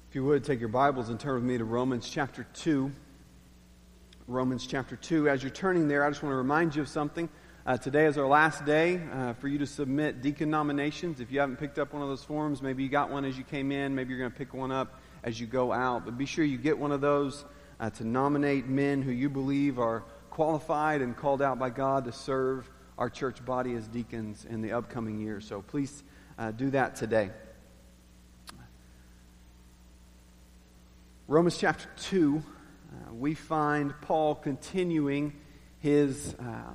If you would, take your Bibles and turn with me to Romans chapter 2. Romans chapter 2. As you're turning there, I just want to remind you of something. Today is our last day for you to submit deacon nominations. If you haven't picked up one of those forms, maybe you got one as you came in, maybe you're going to pick one up as you go out. But be sure you get one of those to nominate men who you believe are qualified and called out by God to serve our church body as deacons in the upcoming year. So please do that today. Romans chapter 2, we find Paul continuing his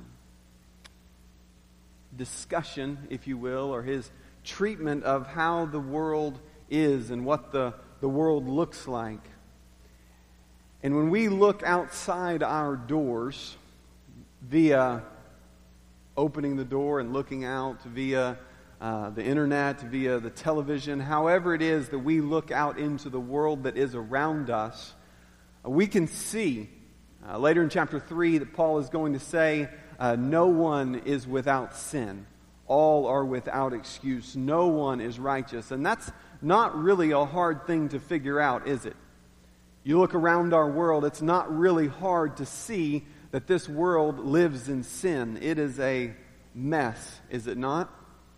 discussion, if you will, or his treatment of how the world is and what the world looks like. And when we look outside our doors, via opening the door and looking out, via the internet, via the television, however it is that we look out into the world that is around us, we can see later in chapter 3 that Paul is going to say, no one is without sin. All are without excuse. No one is righteous. And that's not really a hard thing to figure out, is it? You look around our world, it's not really hard to see that this world lives in sin. It is a mess, is it not?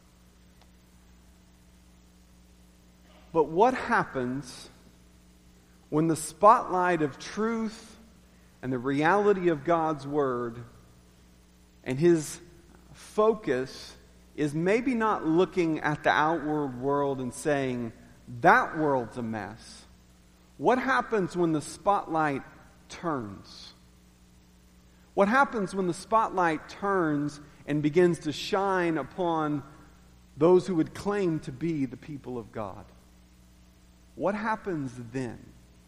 But what happens when the spotlight of truth and the reality of God's Word and His focus is maybe not looking at the outward world and saying, that world's a mess? What happens when the spotlight turns? What happens when the spotlight turns and begins to shine upon those who would claim to be the people of God? What happens then?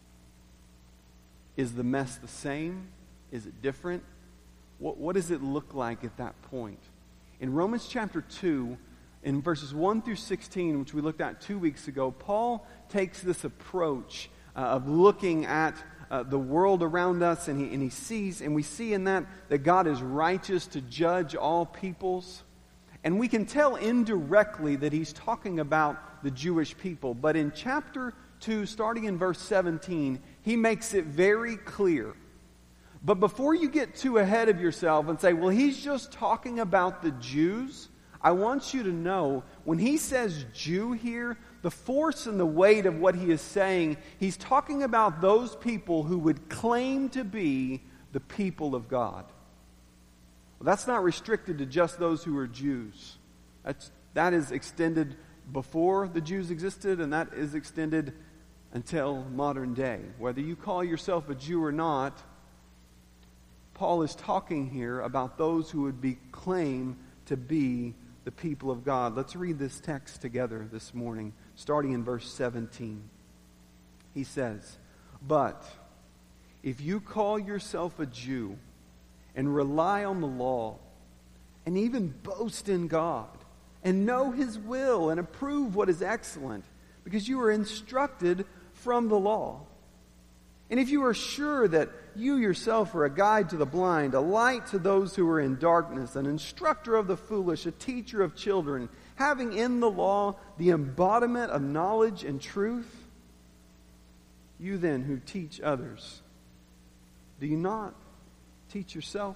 Is the mess the same? Is it different? What does it look like at that point? In Romans chapter 2, in verses 1 through 16, which we looked at 2 weeks ago, Paul takes this approach of looking at the world around us, and he sees, and we see in that God is righteous to judge all peoples. And we can tell indirectly that he's talking about the Jewish people. But in chapter 2, starting in verse 17, he makes it very clear. But before you get too ahead of yourself and say, well, he's just talking about the Jews, I want you to know, when he says Jew here, the force and the weight of what he is saying, he's talking about those people who would claim to be the people of God. Well, that's not restricted to just those who are Jews. That is extended before the Jews existed, and that is extended until modern day. Whether you call yourself a Jew or not, Paul is talking here about those who would claim to be the people of God. Let's read this text together this morning, starting in verse 17. He says, "But if you call yourself a Jew and rely on the law, and even boast in God, and know His will, and approve what is excellent, because you are instructed from the law. And if you are sure that you yourself are a guide to the blind, a light to those who are in darkness, an instructor of the foolish, a teacher of children, having in the law the embodiment of knowledge and truth, you then who teach others, do you not teach yourself?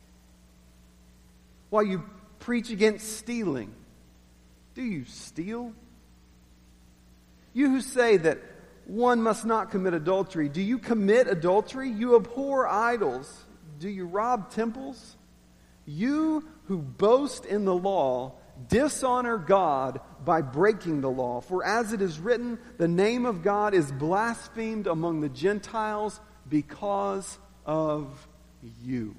While you preach against stealing, do you steal? You who say that one must not commit adultery, do you commit adultery? You abhor idols, do you rob temples? You who boast in the law dishonor God by breaking the law. For as it is written, the name of God is blasphemed among the Gentiles because of you.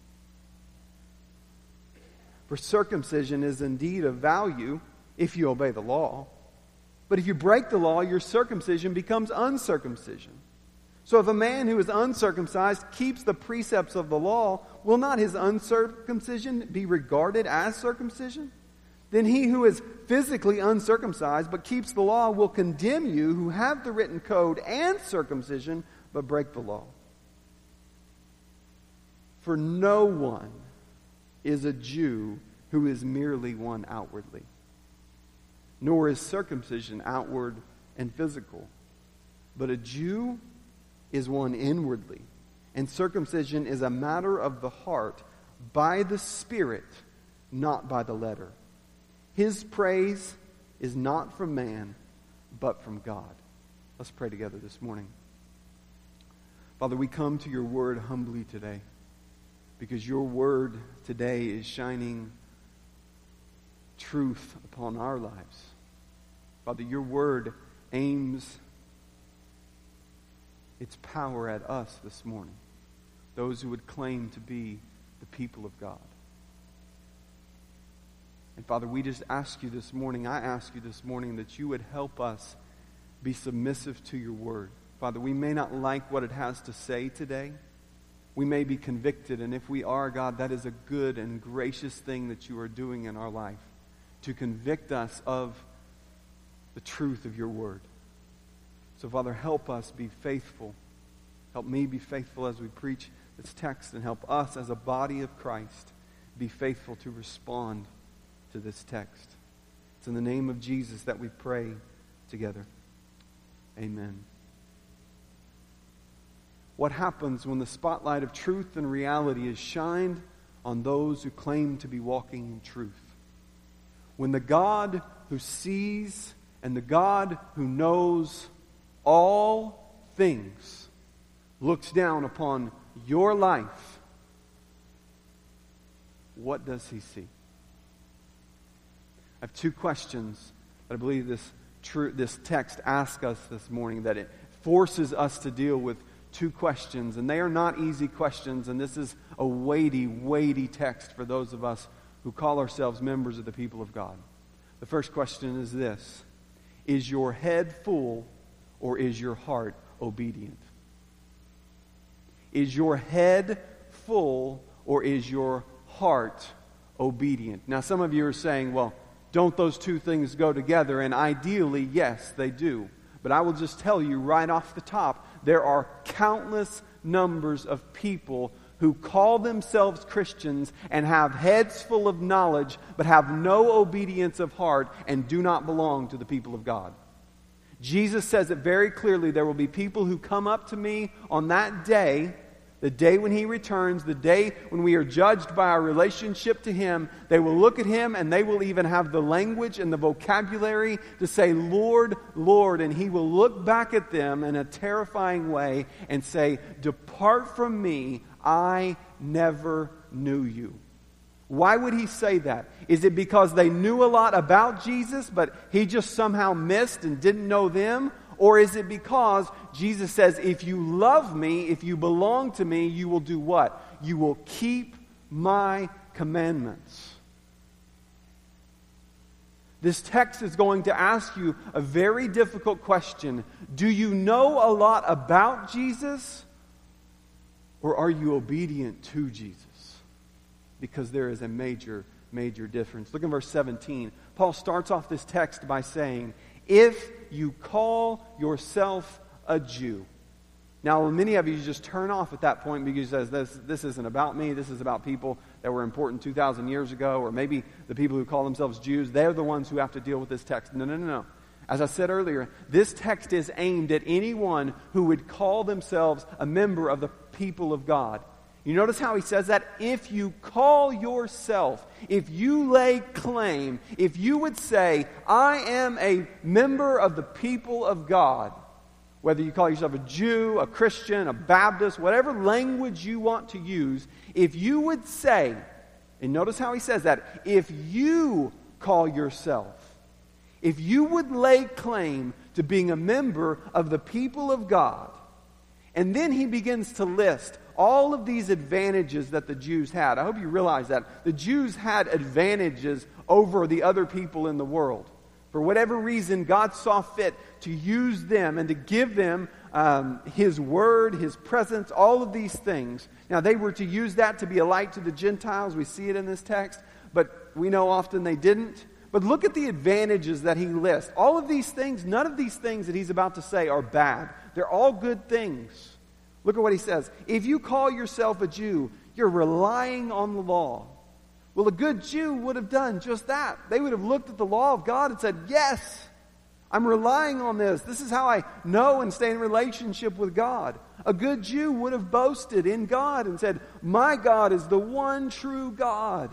For circumcision is indeed of value if you obey the law. But if you break the law, your circumcision becomes uncircumcision. So if a man who is uncircumcised keeps the precepts of the law, will not his uncircumcision be regarded as circumcision? Then he who is physically uncircumcised but keeps the law will condemn you who have the written code and circumcision but break the law. For no one is a Jew who is merely one outwardly, nor is circumcision outward and physical, But a Jew is one inwardly, and circumcision is a matter of the heart, by the Spirit, not by the letter. His praise is not from man, but from God. Let's pray together this morning. Father, we come to your word humbly today, because your word today is shining truth upon our lives. Father, your word aims its power at us this morning, those who would claim to be the people of God. And Father, we just ask you this morning, I ask you this morning that you would help us be submissive to your word. Father, we may not like what it has to say today. We may be convicted, and if we are, God, that is a good and gracious thing that you are doing in our life, to convict us of the truth of your word. So, Father, help us be faithful. Help me be faithful as we preach this text, and help us as a body of Christ be faithful to respond to this text. It's in the name of Jesus that we pray together. Amen. What happens when the spotlight of truth and reality is shined on those who claim to be walking in truth? When the God who sees and the God who knows all things looks down upon your life, what does he see? I have two questions that I believe this text asks us this morning, that it forces us to deal with two questions, and they are not easy questions, and this is a weighty, weighty text for those of us who call ourselves members of the people of God. The first question is this: is your head full, or is your heart obedient? Is your head full, or is your heart obedient? Now, some of you are saying, well, don't those two things go together? And ideally, yes, they do. But I will just tell you right off the top, there are countless numbers of people who call themselves Christians and have heads full of knowledge, but have no obedience of heart and do not belong to the people of God. Jesus says it very clearly. There will be people who come up to me on that day, the day when he returns, the day when we are judged by our relationship to him. They will look at him, and they will even have the language and the vocabulary to say, "Lord, Lord," and he will look back at them in a terrifying way and say, "Depart from me, I never knew you." Why would he say that? Is it because they knew a lot about Jesus, but he just somehow missed and didn't know them? Or is it because Jesus says, if you love me, if you belong to me, you will do what? You will keep my commandments. This text is going to ask you a very difficult question. Do you know a lot about Jesus? Or are you obedient to Jesus? Because there is a major, major difference. Look in verse 17. Paul starts off this text by saying, if you call yourself a Jew. Now, many of you just turn off at that point because you say, this isn't about me. This is about people that were important 2,000 years ago, or maybe the people who call themselves Jews. They're the ones who have to deal with this text. No. As I said earlier, this text is aimed at anyone who would call themselves a member of the people of God. You notice how he says that? If you call yourself, if you lay claim, if you would say, I am a member of the people of God, whether you call yourself a Jew, a Christian, a Baptist, whatever language you want to use, if you would say, and notice how he says that, if you call yourself, if you would lay claim to being a member of the people of God, and then he begins to list all of these advantages that the Jews had. I hope you realize that. The Jews had advantages over the other people in the world. For whatever reason, God saw fit to use them and to give them His Word, His presence, all of these things. Now, they were to use that to be a light to the Gentiles. We see it in this text. But we know often they didn't. But look at the advantages that he lists. All of these things, none of these things that he's about to say are bad. They're all good things. Look at what he says. If you call yourself a Jew, you're relying on the law. Well, a good Jew would have done just that. They would have looked at the law of God and said, yes, I'm relying on this. This is how I know and stay in relationship with God. A good Jew would have boasted in God and said, my God is the one true God.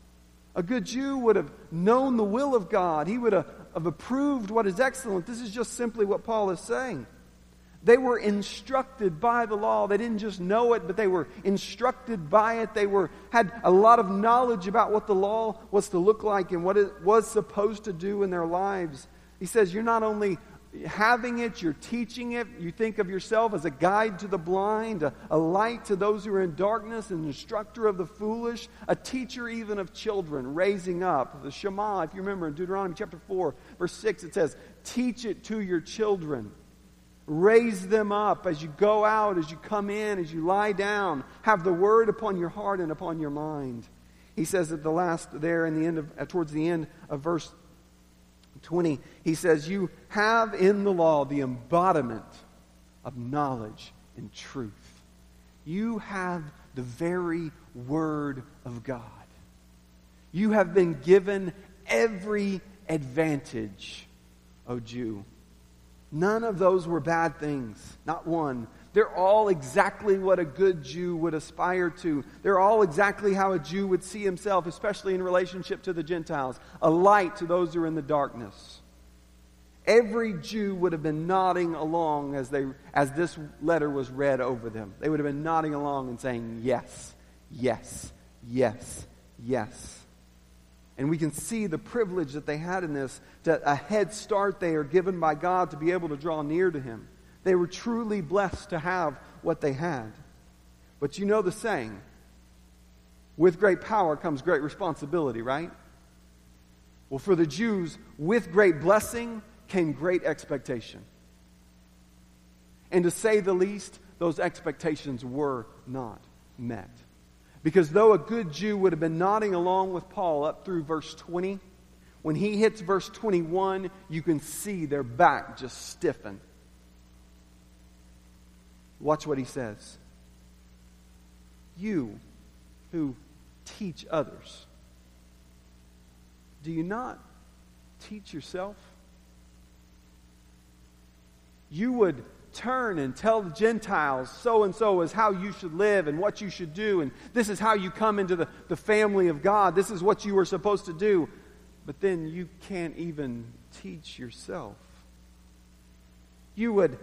A good Jew would have known the will of God. He would have approved what is excellent. This is just simply what Paul is saying. They were instructed by the law. They didn't just know it, but they were instructed by it. They had a lot of knowledge about what the law was to look like and what it was supposed to do in their lives. He says, you're not only having it, you're teaching it. You think of yourself as a guide to the blind, a light to those who are in darkness, an instructor of the foolish, a teacher even of children, raising up. The Shema, if you remember in Deuteronomy chapter 4, verse 6, it says, teach it to your children. Raise them up as you go out, as you come in, as you lie down. Have the word upon your heart and upon your mind. He says at the last there in the end of towards the end of verse 20, he says, you have in the law the embodiment of knowledge and truth. You have the very word of God. You have been given every advantage, O Jew. None of those were bad things. Not one. They're all exactly what a good Jew would aspire to. They're all exactly how a Jew would see himself, especially in relationship to the Gentiles. A light to those who are in the darkness. Every Jew would have been nodding along as this letter was read over them. They would have been nodding along and saying, yes, yes, yes, yes. And we can see the privilege that they had in this, a head start they are given by God to be able to draw near to Him. They were truly blessed to have what they had. But you know the saying, with great power comes great responsibility, right? Well, for the Jews, with great blessing came great expectation. And to say the least, those expectations were not met. Because though a good Jew would have been nodding along with Paul up through verse 20, when he hits verse 21, you can see their back just stiffen. Watch what he says. You who teach others, do you not teach yourself? You would turn and tell the Gentiles so-and-so is how you should live and what you should do, and this is how you come into the family of God. This is what you are supposed to do. But then you can't even teach yourself. You would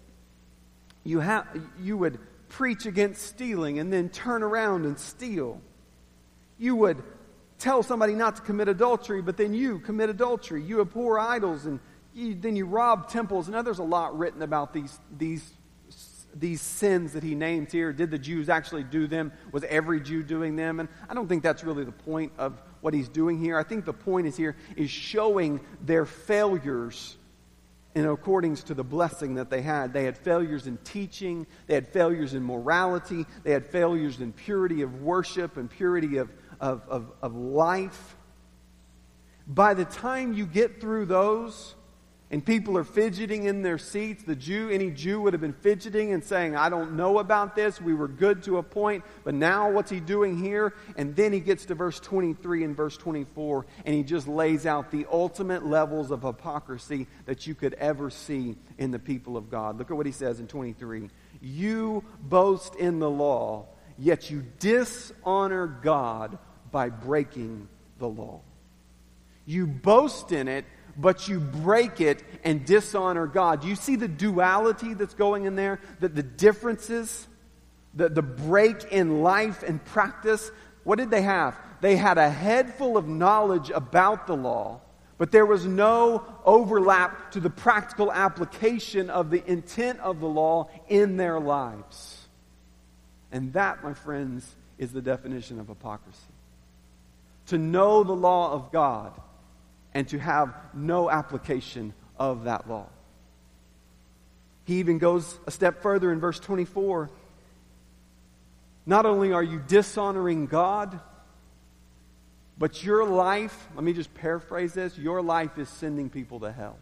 preach against stealing and then turn around and steal. You would tell somebody not to commit adultery, but then you commit adultery. You abhor idols, and then you rob temples. And there's a lot written about these sins that he names here. Did the Jews actually do them? Was every Jew doing them? And I don't think that's really the point of what he's doing here. I think the point is showing their failures in accordance to the blessing that they had. They had failures in teaching. They had failures in morality. They had failures in purity of worship and purity of life. By the time you get through those, and people are fidgeting in their seats, any Jew would have been fidgeting and saying, I don't know about this. We were good to a point, but now what's he doing here? And then he gets to verse 23 and verse 24, and he just lays out the ultimate levels of hypocrisy that you could ever see in the people of God. Look at what he says in 23. You boast in the law, yet you dishonor God by breaking the law. You boast in it, but you break it and dishonor God. Do you see the duality that's going in there? The differences? The break in life and practice? What did they have? They had a head full of knowledge about the law, but there was no overlap to the practical application of the intent of the law in their lives. And that, my friends, is the definition of hypocrisy. To know the law of God and to have no application of that law. He even goes a step further in verse 24. Not only are you dishonoring God, but your life, let me just paraphrase this, your life is sending people to hell.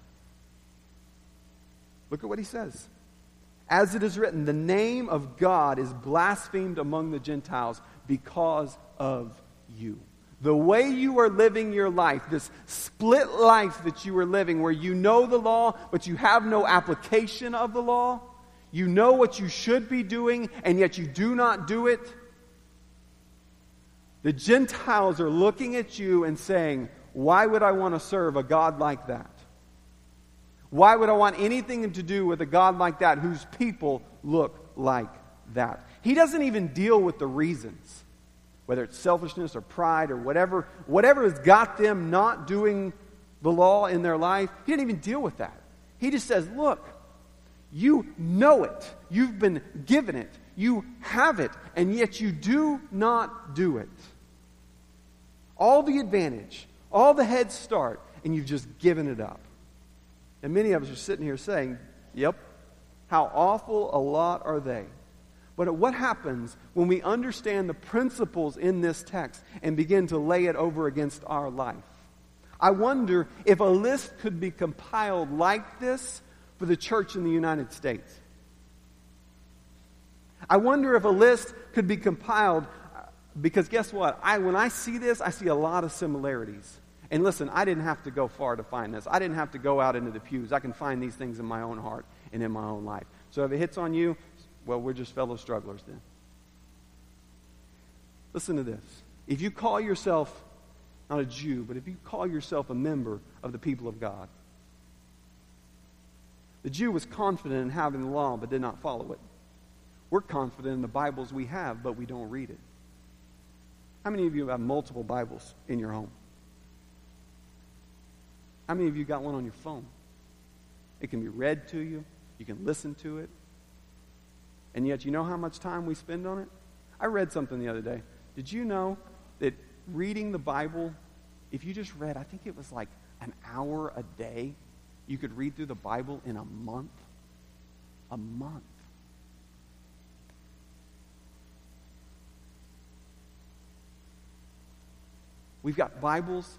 Look at what he says. As it is written, the name of God is blasphemed among the Gentiles because of you. The way you are living your life, this split life that you are living, where you know the law, but you have no application of the law, you know what you should be doing, and yet you do not do it. The Gentiles are looking at you and saying, why would I want to serve a God like that? Why would I want anything to do with a God like that whose people look like that? He doesn't even deal with the reasons, whether it's selfishness or pride or whatever has got them not doing the law in their life. He didn't even deal with that. He just says, look, you know it. You've been given it. You have it, and yet you do not do it. All the advantage, all the head start, and you've just given it up. And many of us are sitting here saying, yep, how awful a lot are they. But what happens when we understand the principles in this text and begin to lay it over against our life? I wonder if a list could be compiled like this for the church in the United States. I wonder if a list could be compiled, because guess what? When I see this, I see a lot of similarities. And listen, I didn't have to go far to find this. I didn't have to go out into the pews. I can find these things in my own heart and in my own life. So if it hits on you, well, we're just fellow strugglers then. Listen to this. If you call yourself not a Jew, but if you call yourself a member of the people of God, the Jew was confident in having the law but did not follow it. We're confident in the Bibles we have, but we don't read it. How many of you have multiple Bibles in your home? How many of you got one on your phone? It can be read to you. You can listen to it. And yet, you know how much time we spend on it? I read something the other day. Did you know that reading the Bible, if you just read, I think it was like an hour a day, you could read through the Bible in a month? A month. We've got Bibles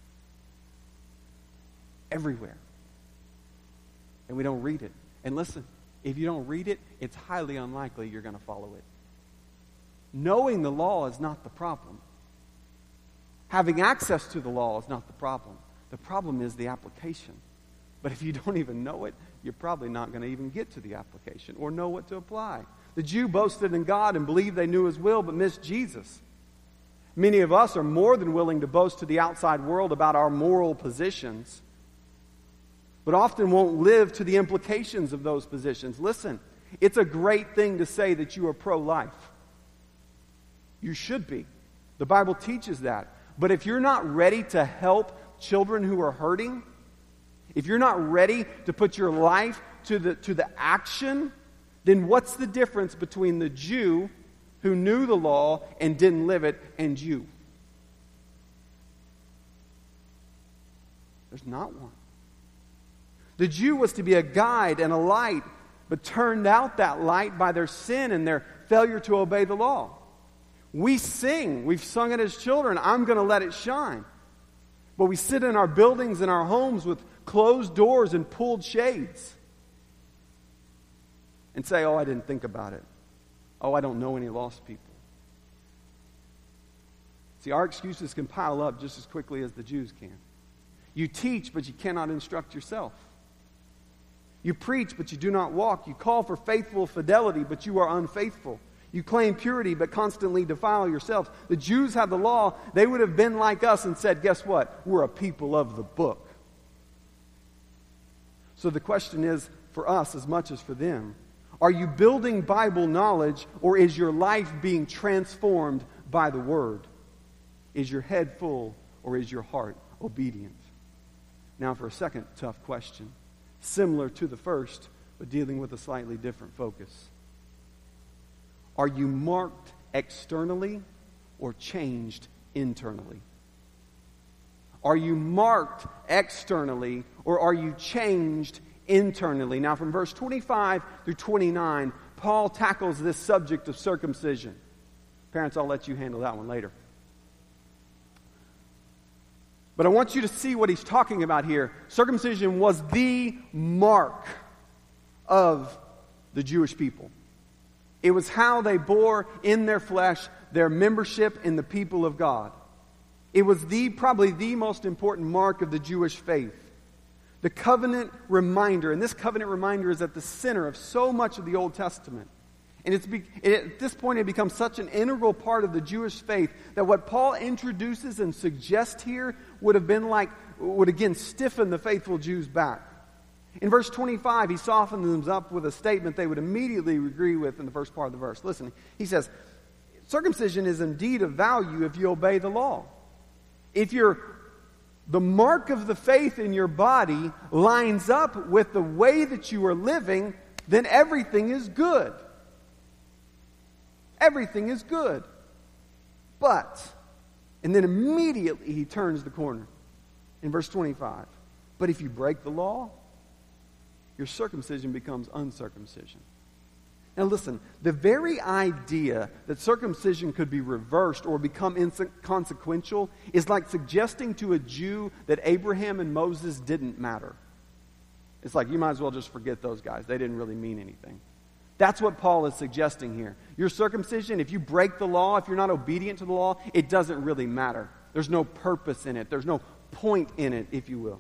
everywhere. And we don't read it. And listen, if you don't read it, it's highly unlikely you're going to follow it. Knowing the law is not the problem. Having access to the law is not the problem. The problem is the application. But if you don't even know it, you're probably not going to even get to the application or know what to apply. The Jew boasted in God and believed they knew His will, but missed Jesus. Many of us are more than willing to boast to the outside world about our moral positions, but often won't live to the implications of those positions. Listen, it's a great thing to say that you are pro-life. You should be. The Bible teaches that. But if you're not ready to help children who are hurting, if you're not ready to put your life to the action, then what's the difference between the Jew who knew the law and didn't live it and you? There's not one. The Jew was to be a guide and a light, but turned out that light by their sin and their failure to obey the law. We sing, we've sung it as children, I'm going to let it shine. But we sit in our buildings and our homes with closed doors and pulled shades and say, oh, I didn't think about it. Oh, I don't know any lost people. See, our excuses can pile up just as quickly as the Jews can. You teach, but you cannot instruct yourself. You preach, but you do not walk. You call for faithful fidelity, but you are unfaithful. You claim purity, but constantly defile yourselves. The Jews had the law. They would have been like us and said, guess what? We're a people of the book. So the question is, for us as much as for them, are you building Bible knowledge, or is your life being transformed by the Word? Is your head full, or is your heart obedient? Now for a second tough question, similar to the first, but dealing with a slightly different focus. Are you marked externally or changed internally? Are you marked externally or are you changed internally? Now from verse 25 through 29, Paul tackles this subject of circumcision. Parents, I'll let you handle that one later. But I want you to see what he's talking about here. Circumcision was the mark of the Jewish people. It was how they bore in their flesh their membership in the people of God. It was probably the most important mark of the Jewish faith. The covenant reminder. And this covenant reminder is at the center of so much of the Old Testament. And at this point, it becomes such an integral part of the Jewish faith that what Paul introduces and suggests here would again stiffen the faithful Jews back. In verse 25, he softens them up with a statement they would immediately agree with in the first part of the verse. Listen, he says, circumcision is indeed of value if you obey the law. If the mark of the faith in your body lines up with the way that you are living, then everything is good. Everything is good. But, and then immediately he turns the corner in verse 25. But if you break the law, your circumcision becomes uncircumcision. Now listen, the very idea that circumcision could be reversed or become inconsequential is like suggesting to a Jew that Abraham and Moses didn't matter. It's like, you might as well just forget those guys. They didn't really mean anything. That's what Paul is suggesting here. Your circumcision, if you break the law, if you're not obedient to the law, it doesn't really matter. There's no purpose in it. There's no point in it, if you will.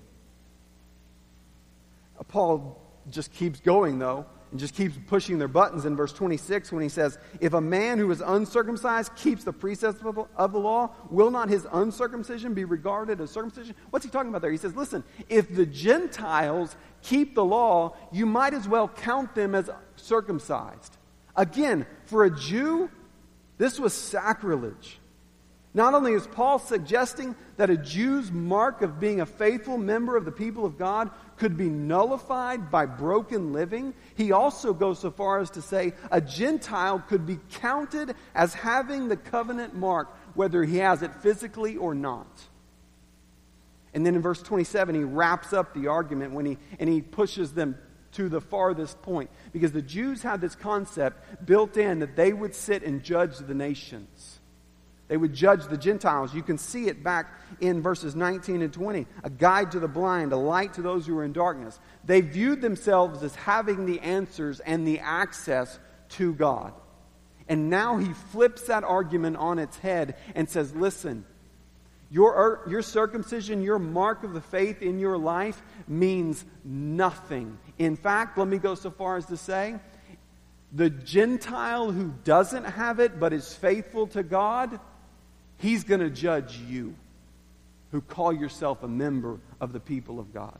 Paul just keeps going, though, and just keeps pushing their buttons in verse 26 when he says, if a man who is uncircumcised keeps the precepts of the law, will not his uncircumcision be regarded as circumcision? What's he talking about there? He says, listen, if the Gentiles keep the law, you might as well count them as circumcised. Again, for a Jew, this was sacrilege. Not only is Paul suggesting that a Jew's mark of being a faithful member of the people of God could be nullified by broken living, he also goes so far as to say a Gentile could be counted as having the covenant mark, whether he has it physically or not. And then in verse 27, he wraps up the argument and he pushes them to the farthest point, because the Jews had this concept built in that they would sit and judge the nations. They would judge the Gentiles. You can see it back in verses 19 and 20. A guide to the blind, a light to those who are in darkness. They viewed themselves as having the answers and the access to God. And now he flips that argument on its head and says, listen, your circumcision, your mark of the faith in your life means nothing. In fact, let me go so far as to say, the Gentile who doesn't have it but is faithful to God, he's going to judge you, who call yourself a member of the people of God.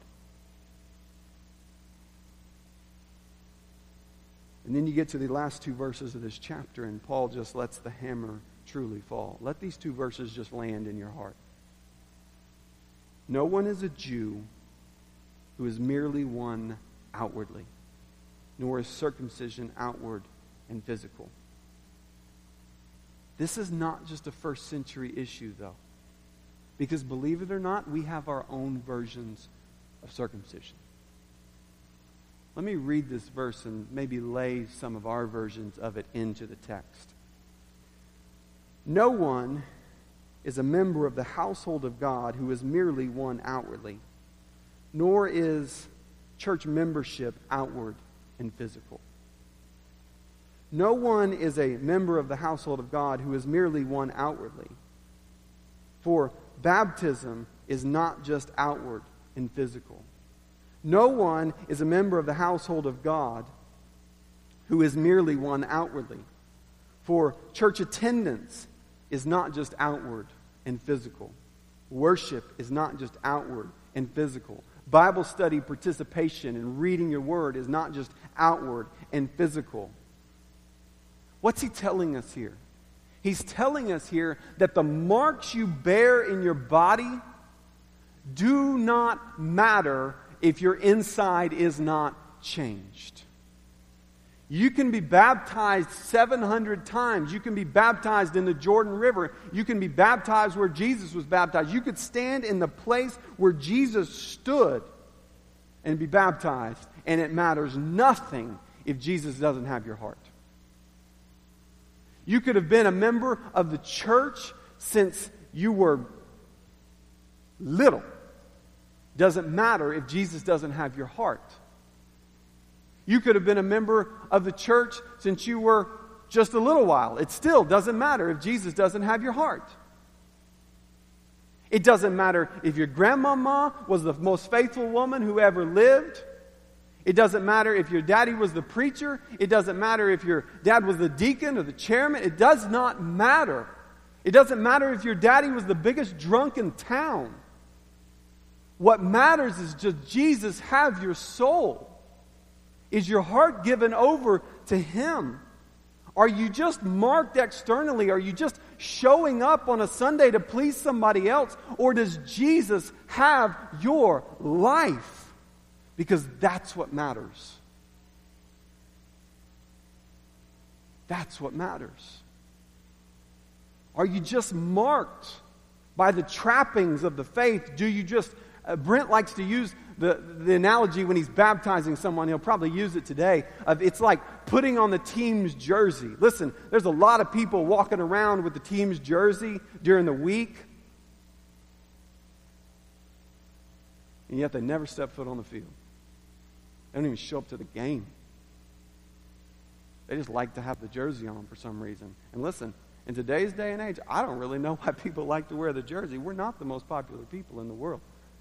And then you get to the last two verses of this chapter, and Paul just lets the hammer truly fall. Let these two verses just land in your heart. No one is a Jew who is merely one outwardly, nor is circumcision outward and physical. This is not just a first century issue, though. Because believe it or not, we have our own versions of circumcision. Let me read this verse and maybe lay some of our versions of it into the text. No one is a member of the household of God who is merely one outwardly, nor is church membership outward and physical. No one is a member of the household of God who is merely one outwardly. For baptism is not just outward and physical. No one is a member of the household of God who is merely one outwardly. For church attendance is not just outward and physical. Worship is not just outward and physical. Bible study participation and reading your word is not just outward and physical. What's he telling us here? He's telling us here that the marks you bear in your body do not matter if your inside is not changed. You can be baptized 700 times. You can be baptized in the Jordan River. You can be baptized where Jesus was baptized. You could stand in the place where Jesus stood and be baptized, and it matters nothing if Jesus doesn't have your heart. You could have been a member of the church since you were little. Doesn't matter if Jesus doesn't have your heart. You could have been a member of the church since you were just a little while. It still doesn't matter if Jesus doesn't have your heart. It doesn't matter if your grandmama was the most faithful woman who ever lived. It doesn't matter if your daddy was the preacher. It doesn't matter if your dad was the deacon or the chairman. It does not matter. It doesn't matter if your daddy was the biggest drunk in town. What matters is, does Jesus have your soul? Is your heart given over to Him? Are you just marked externally? Are you just showing up on a Sunday to please somebody else? Or does Jesus have your life? Because that's what matters. That's what matters. Are you just marked by the trappings of the faith? Do you just... Brent likes to use the analogy when he's baptizing someone. He'll probably use it today. It's like putting on the team's jersey. Listen, there's a lot of people walking around with the team's jersey during the week, and yet they never step foot on the field. They don't even show up to the game. They just like to have the jersey on for some reason. And listen, in today's day and age, I don't really know why people like to wear the jersey. We're not the most popular people in the world.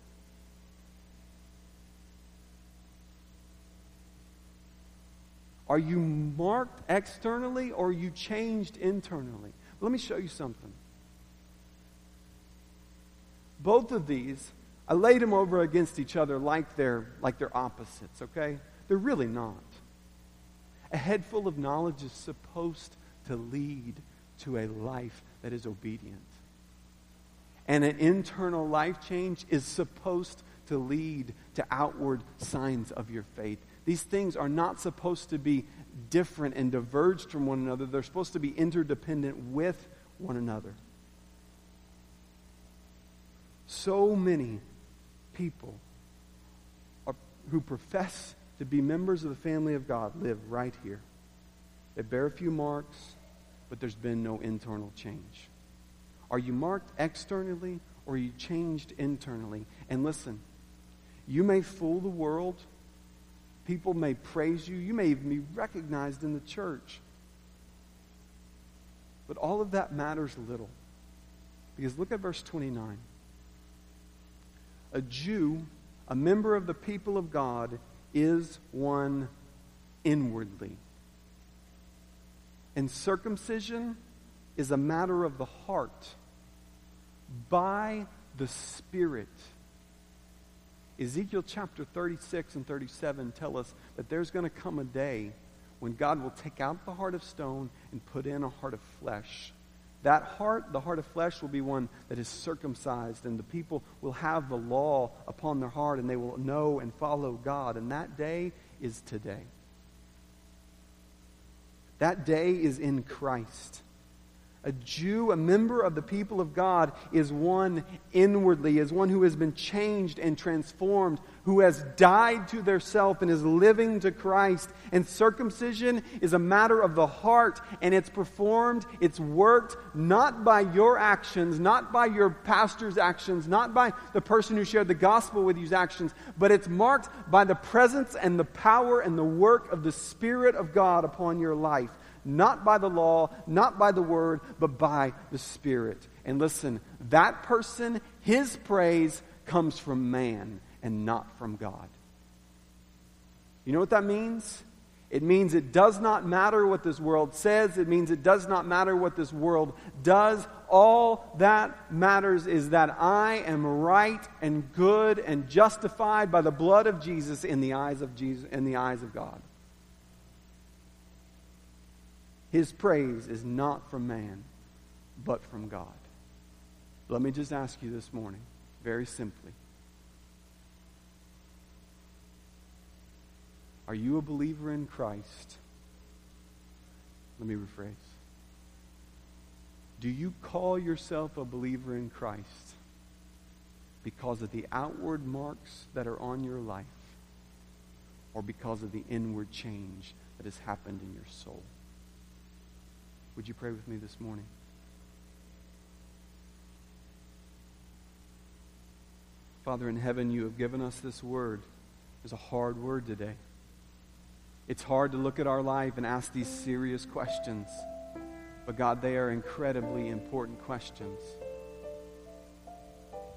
Are you marked externally or are you changed internally? Let me show you something. Both of these, I laid them over against each other like they're opposites, okay? They're really not. A head full of knowledge is supposed to lead to a life that is obedient. And an internal life change is supposed to lead to outward signs of your faith. These things are not supposed to be different and diverged from one another. They're supposed to be interdependent with one another. So many people who profess to be members of the family of God live right here. They bear a few marks, but there's been no internal change. Are you marked externally or are you changed internally? And listen, you may fool the world. People may praise you. You may even be recognized in the church. But all of that matters little. Because look at verse 29. A Jew, a member of the people of God, is one inwardly. And circumcision is a matter of the heart, by the Spirit. Ezekiel chapter 36 and 37 tell us that there's going to come a day when God will take out the heart of stone and put in a heart of flesh. That heart, the heart of flesh, will be one that is circumcised, and the people will have the law upon their heart, and they will know and follow God. And that day is today. That day is in Christ. A Jew, a member of the people of God, is one inwardly, is one who has been changed and transformed, who has died to their self and is living to Christ. And circumcision is a matter of the heart, and it's performed, it's worked, not by your actions, not by your pastor's actions, not by the person who shared the gospel with you's actions, but it's marked by the presence and the power and the work of the Spirit of God upon your life. Not by the law, not by the word, but by the Spirit. And listen, that person, his praise comes from man and not from God. You know what that means? It means it does not matter what this world says. It means it does not matter what this world does. All that matters is that I am right and good and justified by the blood of Jesus in the eyes of Jesus, in the eyes of God. His praise is not from man, but from God. Let me just ask you this morning, very simply. Are you a believer in Christ? Let me rephrase. Do you call yourself a believer in Christ because of the outward marks that are on your life, or because of the inward change that has happened in your soul? Would you pray with me this morning? Father in heaven, you have given us this word. It's a hard word today. It's hard to look at our life and ask these serious questions. But God, they are incredibly important questions.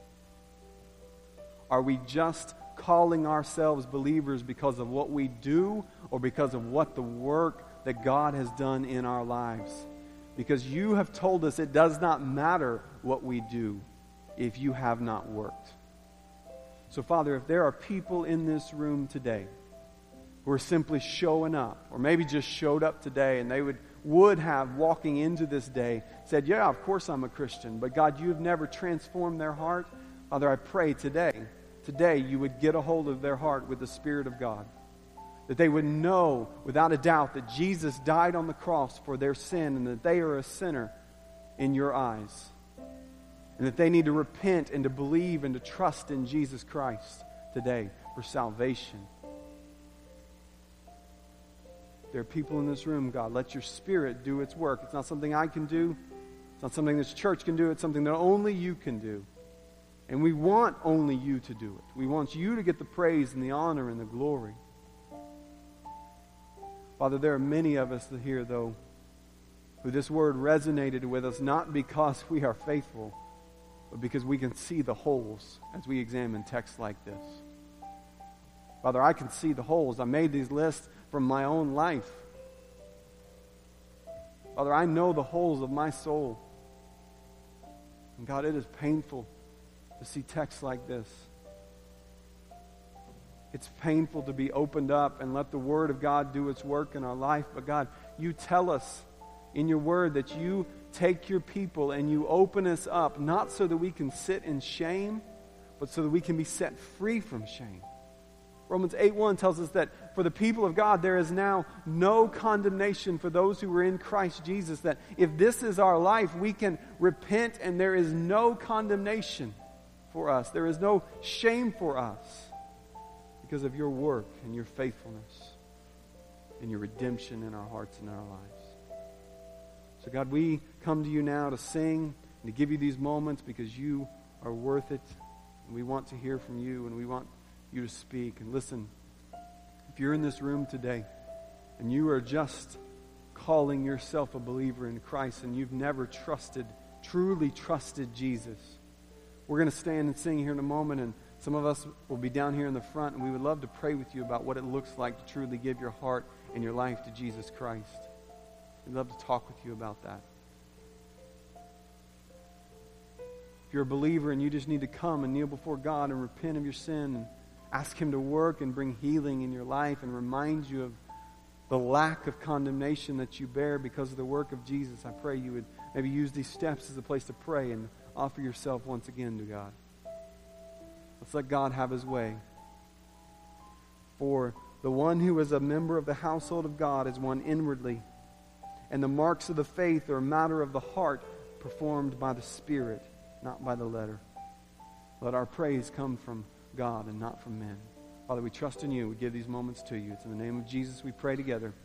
Are we just calling ourselves believers because of what we do or because of what the work that God has done in our lives? Because you have told us it does not matter what we do if you have not worked. So, Father, if there are people in this room today who are simply showing up, or maybe just showed up today and they would have, walking into this day, said, yeah, of course I'm a Christian, but God, you have never transformed their heart. Father, I pray today you would get a hold of their heart with the Spirit of God. That they would know without a doubt that Jesus died on the cross for their sin and that they are a sinner in your eyes. And that they need to repent and to believe and to trust in Jesus Christ today for salvation. There are people in this room, God. Let your Spirit do its work. It's not something I can do. It's not something this church can do. It's something that only you can do. And we want only you to do it. We want you to get the praise and the honor and the glory. Father, there are many of us here, though, who this word resonated with us not because we are faithful, but because we can see the holes as we examine texts like this. Father, I can see the holes. I made these lists from my own life. Father, I know the holes of my soul. And God, it is painful to see texts like this. It's painful to be opened up and let the Word of God do its work in our life. But God, you tell us in your Word that you take your people and you open us up, not so that we can sit in shame, but so that we can be set free from shame. Romans 8:1 tells us that for the people of God, there is now no condemnation for those who are in Christ Jesus. That if this is our life, we can repent and there is no condemnation for us. There is no shame for us because of your work and your faithfulness and your redemption in our hearts and in our lives. So God, we come to you now to sing and to give you these moments because you are worth it. And we want to hear from you and we want you to speak. And listen, if you're in this room today and you are just calling yourself a believer in Christ and you've never truly trusted Jesus, we're going to stand and sing here in a moment, and some of us will be down here in the front, and we would love to pray with you about what it looks like to truly give your heart and your life to Jesus Christ. We'd love to talk with you about that. If you're a believer and you just need to come and kneel before God and repent of your sin and ask Him to work and bring healing in your life and remind you of the lack of condemnation that you bear because of the work of Jesus, I pray you would maybe use these steps as a place to pray and offer yourself once again to God. Let's let God have His way. For the one who is a member of the household of God is one inwardly, and the marks of the faith are a matter of the heart, performed by the Spirit, not by the letter. Let our praise come from God and not from men. Father, we trust in you. We give these moments to you. It's in the name of Jesus we pray together.